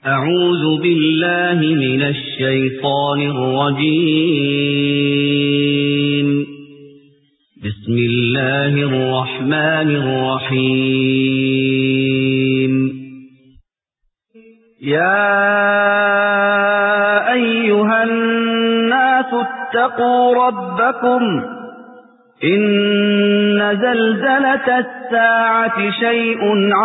أعوذ بالله من الشيطان الرجيم. بسم الله الرحمن الرحيم. يا أيها الناس اتقوا ربكم إن زلزلة الساعة شيء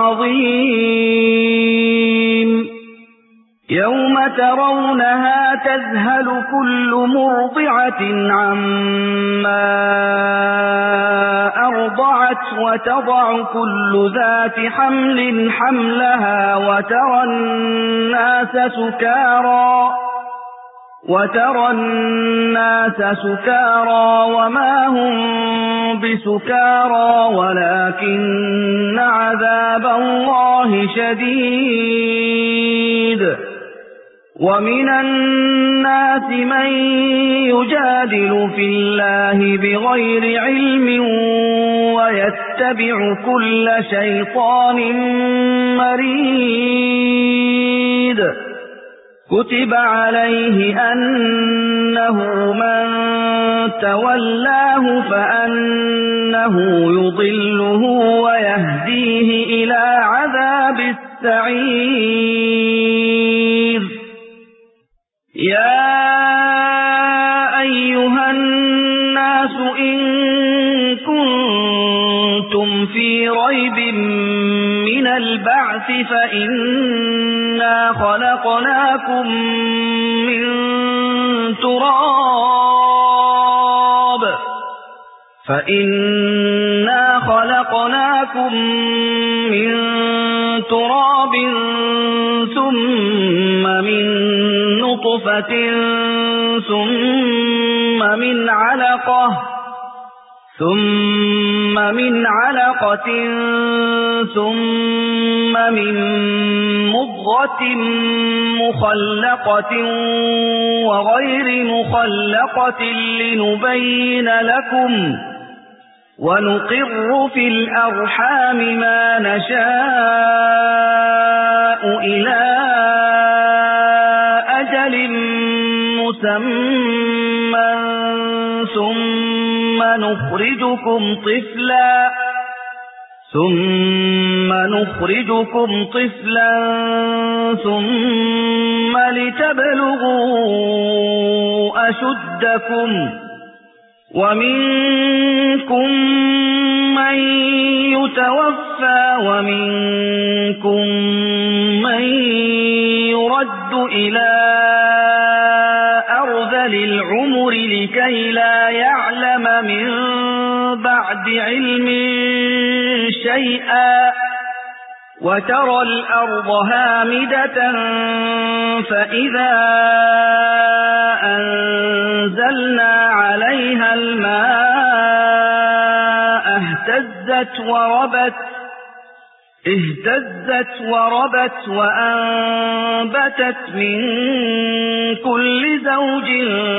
عظيم يوم ترونها تذهل كل مرضعة عما أرضعت وتضع كل ذات حمل حملها وترى الناس سكارى وما هم بسكارى ولكن عذاب الله شديد. ومن الناس من يجادل في الله بغير علم ويتبع كل شيطان مريد. كتب عليه أنه من تولاه فأنه يضله ويهديه إلى عذاب السعير. يا أيها الناس إن كنتم في ريب من البعث فإنا خلقناكم من تراب ثم من نطفة ثم من علقة ثم من مضغة مخلقة وغير مخلقة لنبين لكم ونقر في الأرحام ما نشاء إلى أجل مسمى ثم نخرجكم طفلا ثم لتبلغوا أشدكم ومنكم من يتوفى ومنكم من يرد إلى أرذل العمر لكي لا يعلم من بعد علم شيئا. وترى الأرض هامدة فإذا أنزلنا عليها الماء اهتزت وربت وأنبتت من كل زوج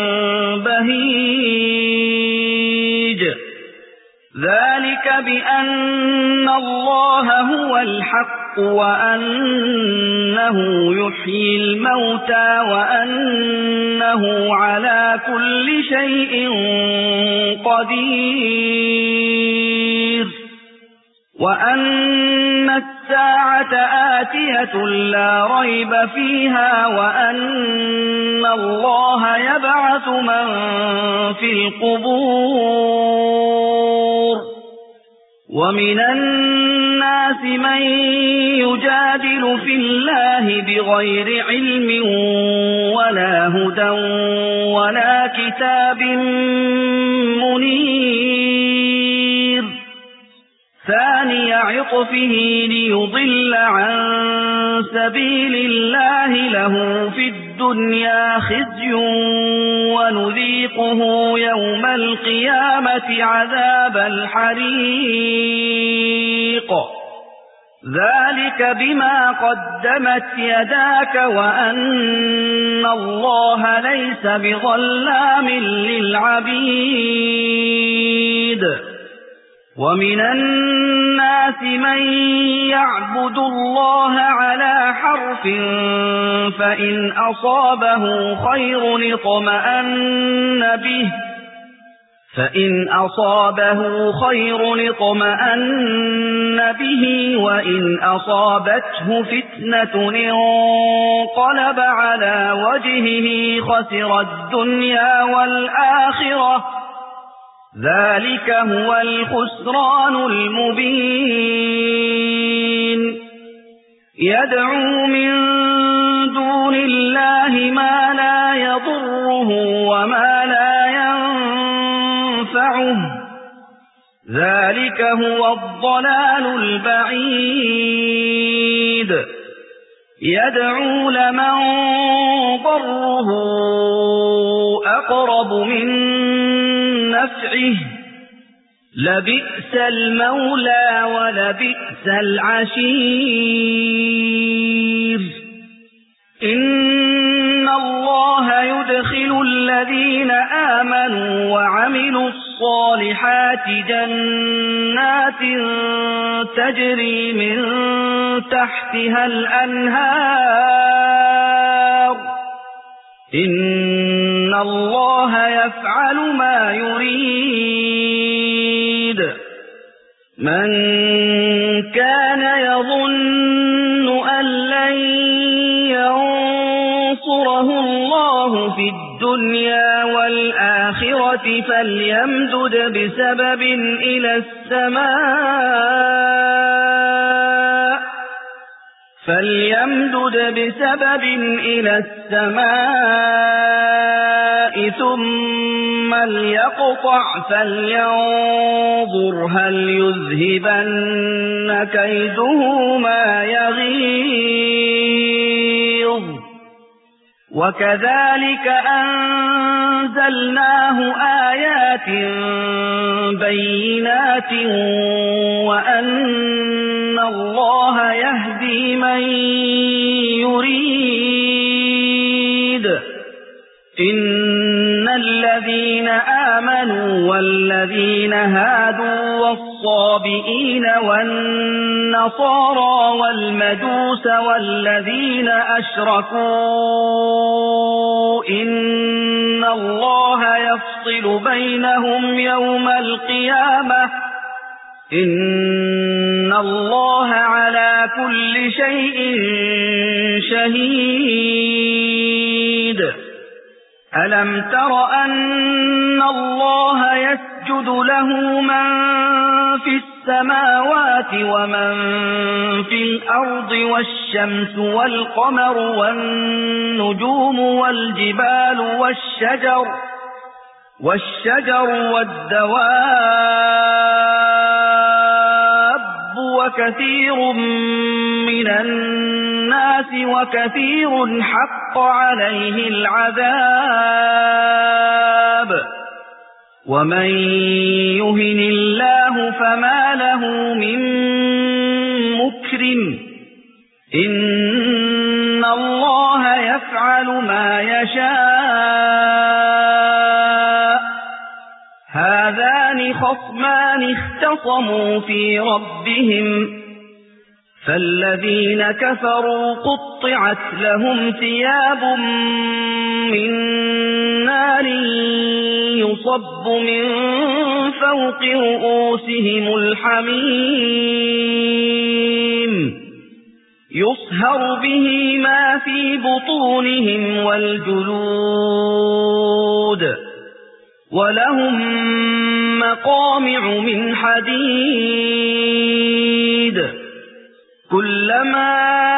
بهيج. ذلك بأن الله هو الحق وأنه يحيي الموتى وأنه على كل شيء قدير وأن الساعة آتية لا ريب فيها وأن الله يبعث من في القبور. ومن الناس من يجادل في الله بغير علم ولا هدى ولا كتاب منير. ثاني عطفه ليضل عن سبيل الله له في الدنيا خزي ونذيقه يوم القيامة عذاب الحريق. ذلك بما قدمت يداك وأن الله ليس بظلام للعبيد. ومن الناس من يعبد الله على حرف فإن أصابه خير اطمأن به وإن أصابته فتنة انقلب على وجهه خسر الدنيا والآخرة ذلك هو الخسران المبين يدعو من دون الله ما لا يضره وما لا ينفعه ذلك هو الضلال البعيد يدعو لمن ضره أقرب من نفعه لبئس المولى ولبئس العشير إن الله يدخل الذين آمنوا وعملوا الصالحات جنات تجري من تحتها الأنهار إن الله يفعل ما يريد من كان يظن أن لن ينصره الله في الدنيا والآخرة فليمدد بسبب إلى السماء ثم ليقطع فلينظر هل يذهبن كيده ما يغيظ وكذلك أنزلناه آيات بينات وأن الله يهدي من يريد إن الذين آمنوا والذين هادوا والصابئين والنصارى والمجوس والذين أشركوا إن الله يفصل بينهم يوم القيامة إن الله على كل شيء شهيد ألم تر أن الله يسجد له من في السماوات ومن في الأرض والشمس والقمر والنجوم والجبال والشجر والدواب وكثير من الناس وكثير حق عليه العذاب ومن يهن الله فما له من مكرم إن الله يفعل ما يشاء هذان خصمان اختصموا في ربهم فالذين كفروا قطعت لهم ثياب من نار يصب من فوق رؤوسهم الحميم يصهر به ما في بطونهم والجلود ولهم مقامع من حديد كلما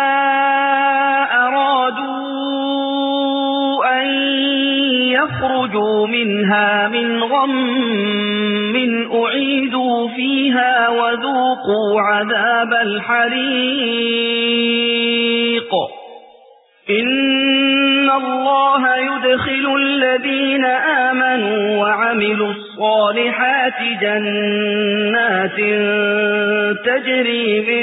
أرادوا أن يخرجوا منها من غم أعيدوا فيها وذوقوا عذاب الحريق إن الله يدخل الذين آمنوا وعملوا الصالحات جنات تجري من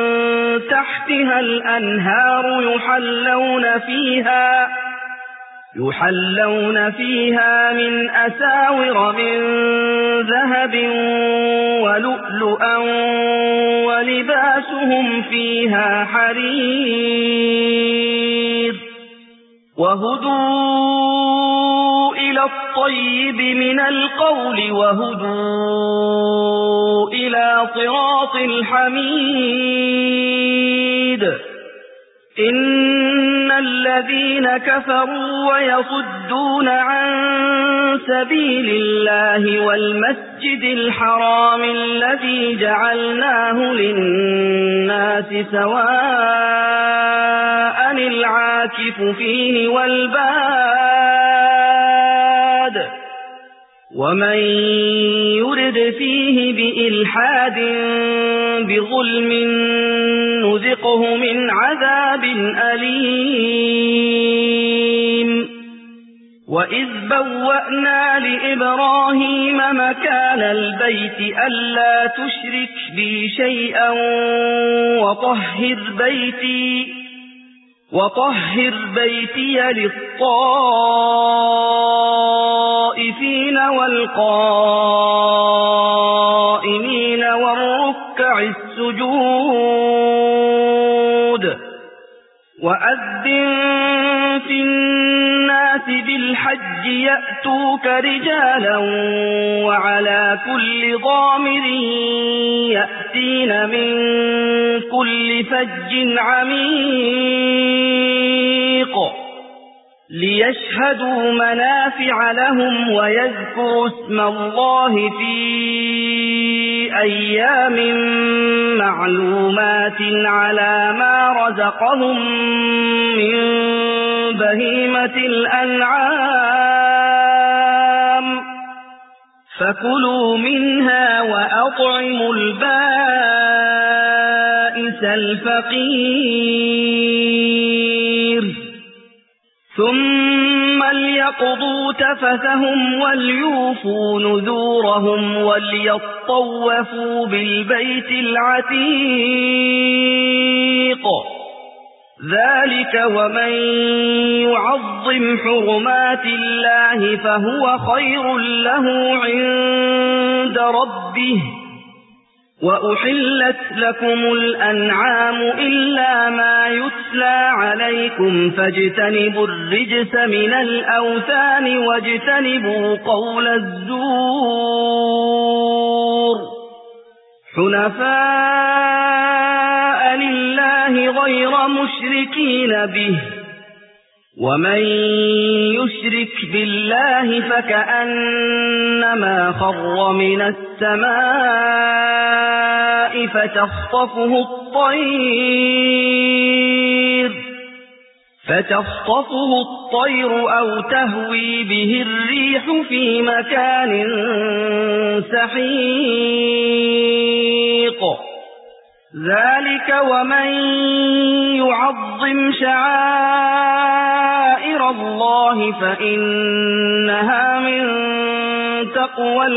تحتها الأنهار يحلون فيها من أساور من ذهب ولؤلؤا ولباسهم فيها حرير وهدوا إلى الطيب من القول وهدوا إلى صراط الحميد إن الذين كفروا ويصدون عن سبيل الله والمسجد الحرام الذي جعلناه للناس سواء العاكف فيه والباد ومن يرد فيه بإلحاد بظلم نذقه من عذاب أليم وإذ بوأنا لإبراهيم مكان البيت ألا تشرك بي شيئا وطهر بيتي للطائفين والقائمين والركع السجود وأذن في الناس بالحج يأتوك رجالا وعلى كل ضامر يأتين من كل فج عميق ليشهدوا منافع لهم ويذكروا اسم الله في أيام معلومات على ما رزقهم من بهيمة الأنعام فكلوا منها وأطعموا البائس الفقير ثم ليقضوا تفثهم وليوفوا نذورهم وليطوفوا بالبيت العتيق ذلك ومن يعظم حرمات الله فهو خير له عند ربه وأحلت لكم الأنعام إلا ما يتلى عليكم فاجتنبوا الرجس من الأوثان واجتنبوا قول الزور حنفاء لله غير مشركين به ومن يشرك بالله فكأنما خر من السماء فتخطفه الطير أو تهوي به الريح في مكان سحيق ذلك ومن يعظم شعائر الله فإنها من تقوى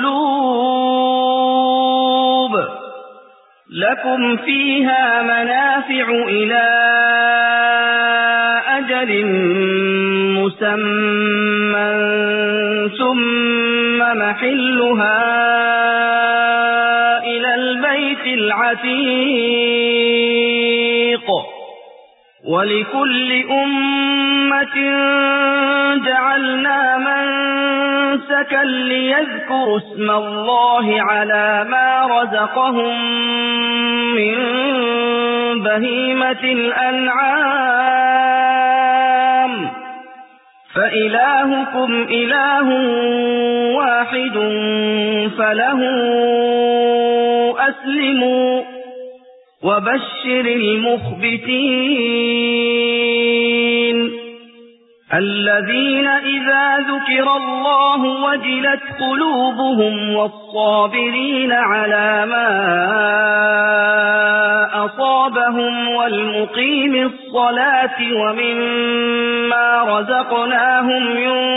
القلوب لكم فيها منافع إلى أجل مسمى ثم محلها إلى البيت العتيق ولكل أمة جعلنا منسكا ليذكروا اسم الله على ما رزقهم من بهيمة الأنعام فإلهكم إله واحد فله أسلموا وبشر المخبتين الذين إذا ذكر الله وجلت قلوبهم والصابرين على ما أصابهم والمقيم الصلاة ومما رزقناهم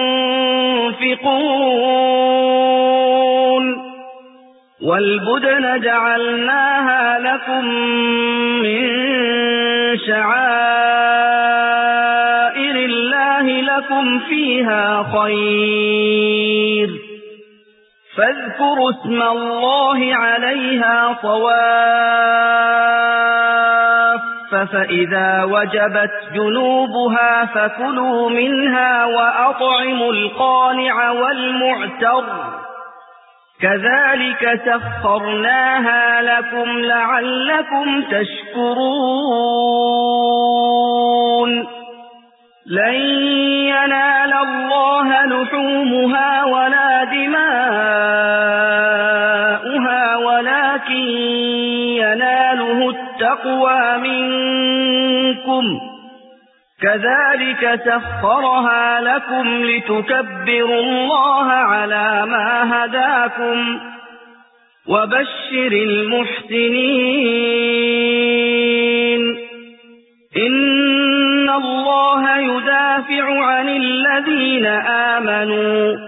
ينفقون والبدن جعلناها لكم من شعائر الله لكم فيها خير فاذكروا اسم الله عليها صواف فإذا وجبت جنوبها فكلوا منها وأطعموا القانع والمعتر كذلك سخرناها لكم لعلكم تشكرون لن ينال الله لحومها ولا دماؤها ولكن يناله التقوى منكم كذلك سخرها لكم لتكبروا الله على ما هداكم وبشر المحسنين إن الله يدافع عن الذين آمنوا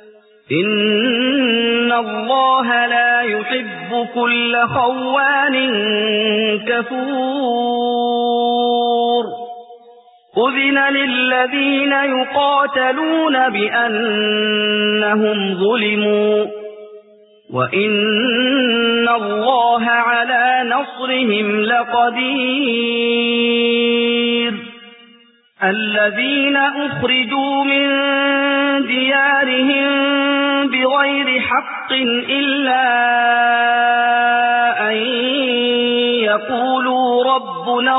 إن الله لا يحب كل خوان كفور أذن للذين يقاتلون بأنهم ظلموا وإن الله على نصرهم لقدير الذين أخرجوا من ديارهم بغير حق إلا أن يقولوا ربنا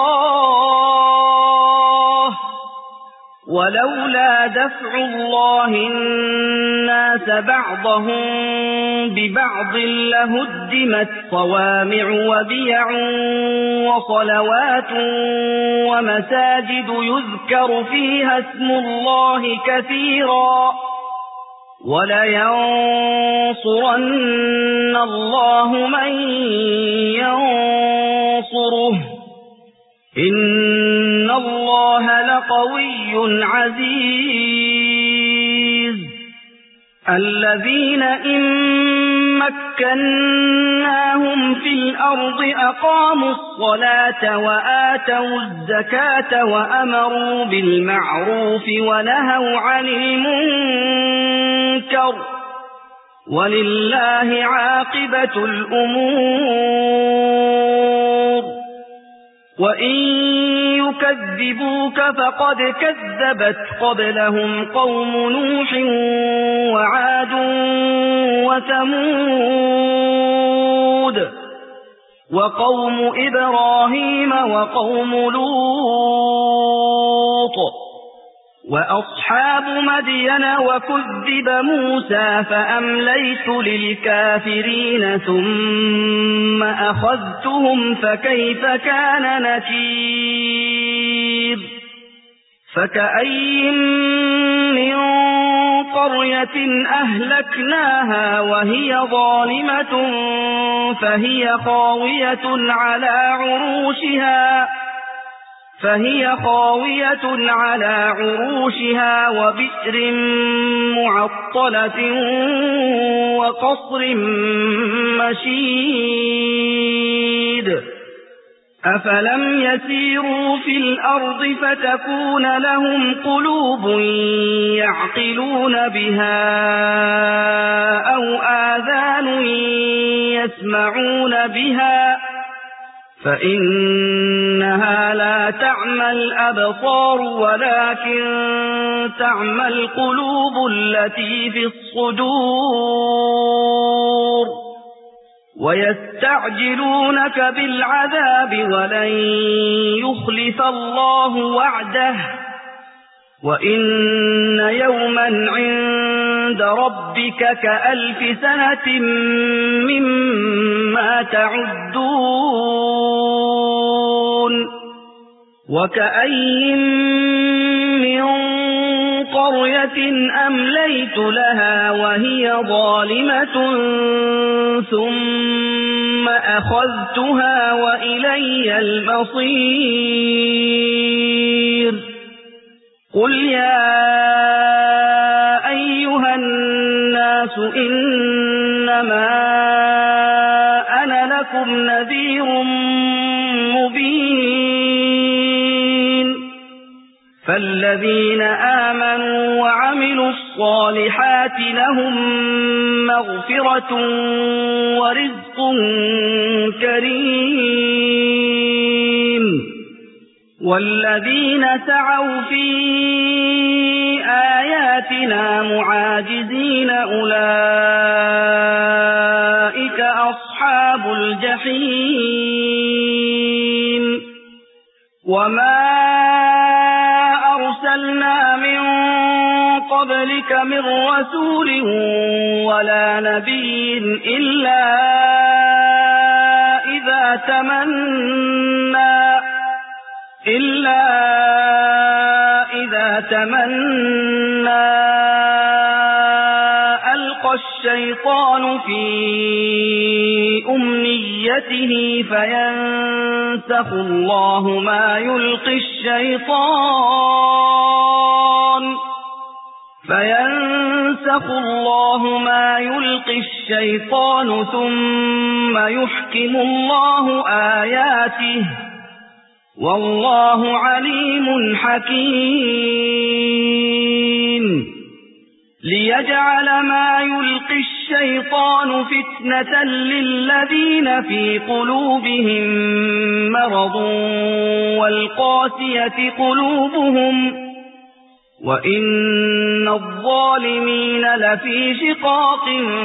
الله ولولا دفع الله الناس بعضهم ببعض لهدمت صوامع وبيع وصلوات ومساجد يذكر فيها اسم الله كثيرا ولينصرن الله من ينصره إن الله لقوي عزيز الذين إن مكناهم في الأرض أقاموا الصلاة وآتوا الزكاة وأمروا بالمعروف ونهوا عن المنكر ولله عاقبة الأمور وإن يكذبوك فقد كذبت قبلهم قوم نوح وعاد وثمود وقوم إبراهيم وقوم لوط وأصحاب مدين وكذب موسى فأمليت للكافرين ثم أخذتهم فكيف كان نكير فكأين من قرية أهلكناها وهي ظالمة فهي خاوية على عروشها وبئر معطلة وقصر مشيد أفلم يسيروا في الأرض فتكون لهم قلوب يعقلون بها أو آذان يسمعون بها فإنها لا تعمى الأبصار ولكن تعمى القلوب التي في الصدور ويستعجلونك بالعذاب ولن يخلف الله وعده وإن يوما عند ربك كألف سنة مما تعدون وكأين من قرية أمليت لها وهي ظالمة ثم أخذتها وإلي المصير قل يا أيها الناس إنما أنا لكم نذير مبين فالذين آمنوا وعملوا الصالحات لهم مغفرة ورزق كريم والذين سعوا في آياتنا معاجزين أولئك أصحاب الجحيم وما أرسلنا من قبلك من رسول ولا نبي إلا إذا تمنى ألقى الشيطان في أمنيته فينسخ الله ما يلقي الشيطان ثم يحكم الله آياته والله عليم حكيم ليجعل ما يلقي الشيطان فتنة للذين في قلوبهم مرض والقاسية قلوبهم وإن الظالمين لفي شقاق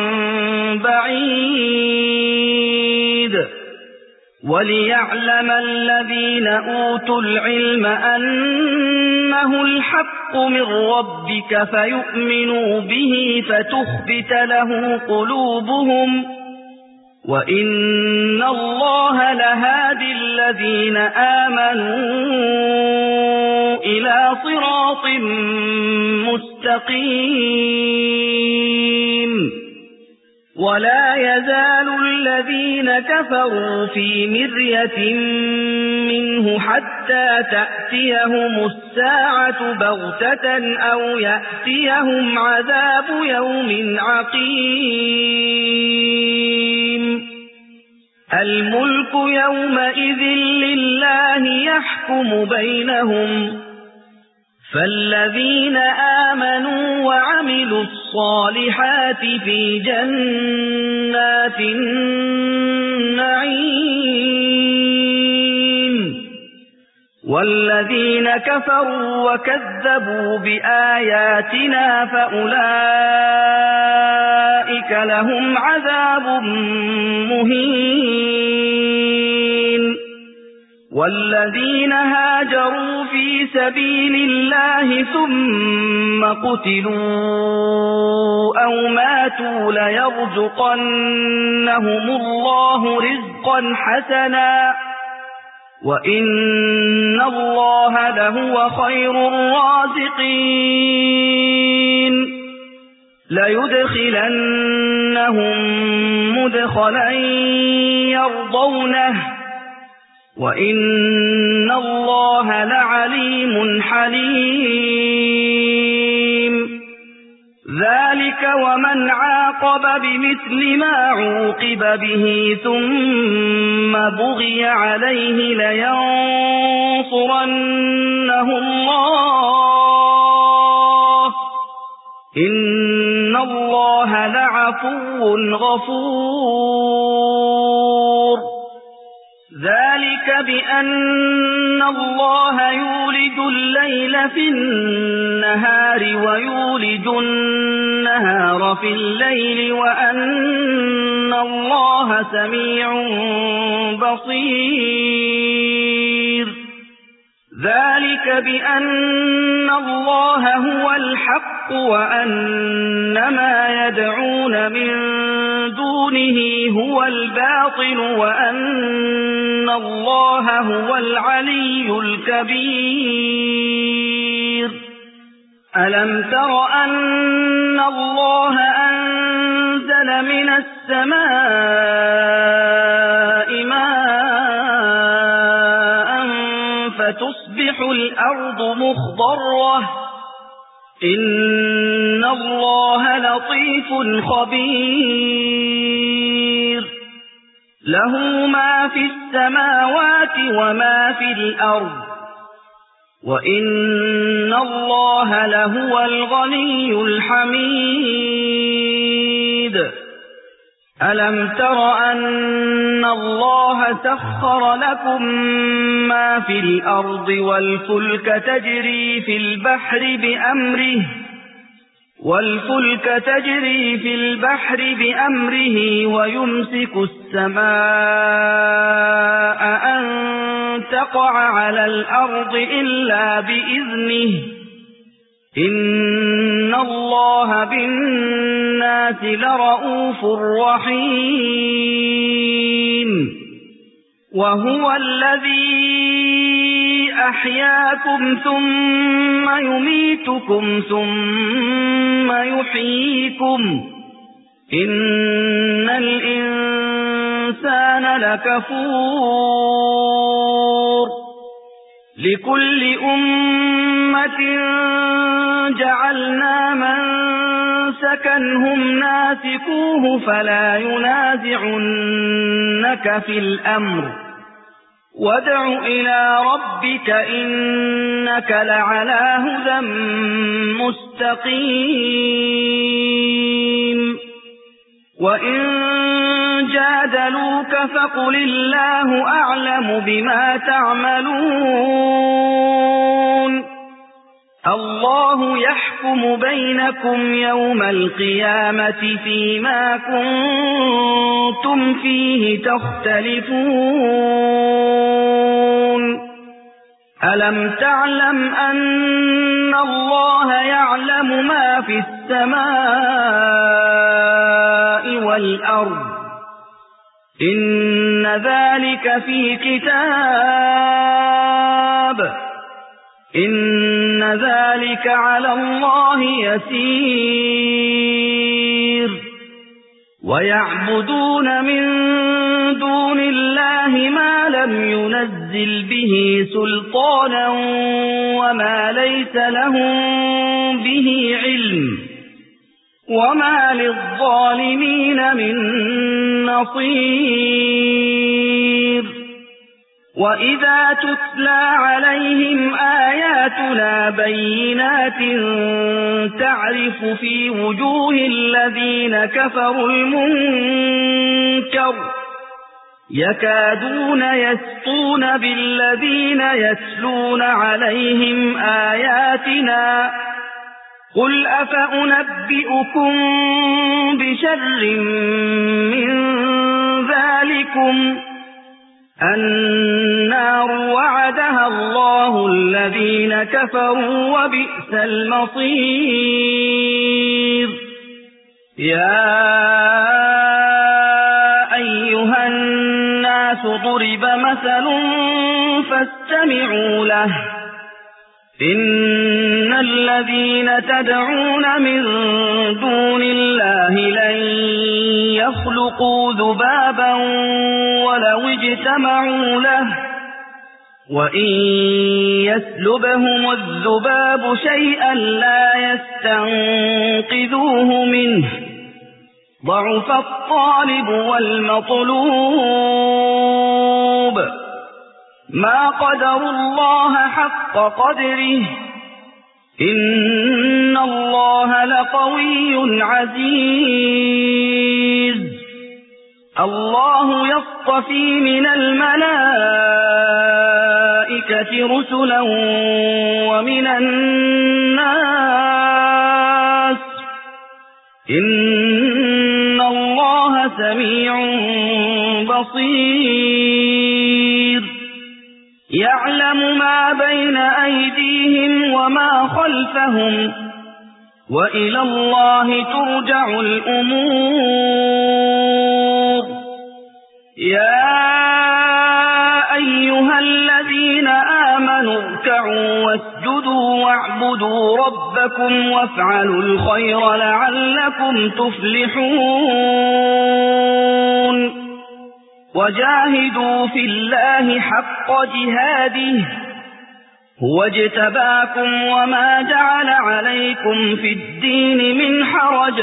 بعيد وليعلم الذين أوتوا العلم أنه الحق من ربك فيؤمنوا به فتخبت له قلوبهم وإن الله لهادي الذين آمنوا إلى صراط مستقيم ولا يزال الذين كفروا في مرية منه حتى تأتيهم الساعة بغتة أو يأتيهم عذاب يوم عقيم الملك يومئذ لله يحكم بينهم فالذين آمنوا وعملوا الصالحات في جنات النعيم والذين كفروا وكذبوا بآياتنا فأولئك لهم عذاب مهين والذين هاجروا في سبيل الله ثم قتلوا أو ماتوا ليرزقنهم الله رزقا حسنا وإن الله لهو خير الرازقين ليدخلنهم مدخلا يرضونه وإن الله لعليم حليم ذلك ومن عاقب بمثل ما عوقب به ثم بغي عليه لينصرنه الله إن الله لعفو غفور ذلك بأن الله يولج الليل في النهار ويولج النهار في الليل وأن الله سميع بصير ذلك بأن الله هو الحق وأن ما يدعون من دونه هو الباطل وأن الله هو العلي الكبير ألم تر أن الله أنزل من السماء ماء فتصبح الأرض مخضرة إن الله لطيف خبير له ما في السماوات وما في الأرض وإن الله لهو الغني الحميد ألم تر أن الله سخر لكم ما في الأرض والفلك تجري في البحر بأمره ويمسك السماء أن تقع على الأرض إلا بإذنه إن الله بالناس لرءوف رحيم وهو الذي أحياكم ثم يميتكم ثم يحييكم إن الإنسان لكفور لكل أمة جعلنا منسكا هم ناسكوه فلا ينازعنك في الأمر وادع إلى ربك إنك لعلى هدى مستقيم وإن جادلوك فقل الله أعلم بما تعملون الله يحكم بينكم يوم القيامة فيما كنتم فيه تختلفون ألم تعلم أن الله يعلم ما في السماء والأرض إن ذلك في كتاب إن ذلك على الله يسير ويعبدون من دون الله ما لم ينزل به سلطانا وما ليس لهم به علم وما للظالمين من نصير وإذا تتلى عليهم آياتنا بينات تعرف في وجوه الذين كفروا المنكر يكادون يسطون بالذين يتلون عليهم آياتنا قل أفأنبئكم بشر من ذلكم النار وعدها الله الذين كفروا وبئس المصير يا أيها الناس ضرب مثل فاستمعوا له إن الذين تدعون من دون الله لن يخلقوا ذبابا ولو اجتمعوا له وإن يسلبهم الذباب شيئا لا يستنقذوه منه ضعف الطالب والمطلوب ما قدروا الله حق قدره إن الله لقوي عزيز الله يصطفي من الملائكة رسلا ومن الناس إن الله سميع بصير يعلم ما بين أيديهم وما خلفهم وإلى الله ترجع الأمور يا أيها الذين آمنوا اركعوا واسجدوا واعبدوا ربكم وافعلوا الخير لعلكم تفلحون وجاهدوا في الله حق جهاده هو اجتباكم وما جعل عليكم في الدين من حرج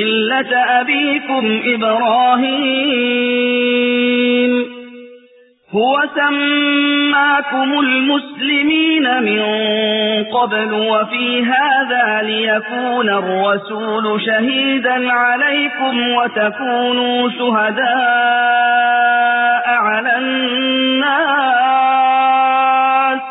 ملة أبيكم إبراهيم هو سماكم المسلمين من قبل وفي هذا ليكون الرسول شهيدا عليكم وتكونوا شهداء على الناس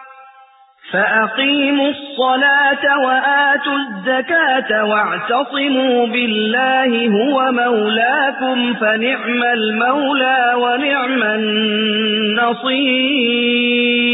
فأقيموا الصلاة وآتوا الزكاة واعتصموا بالله هو مولاكم فنعم المولى ونعم النصير.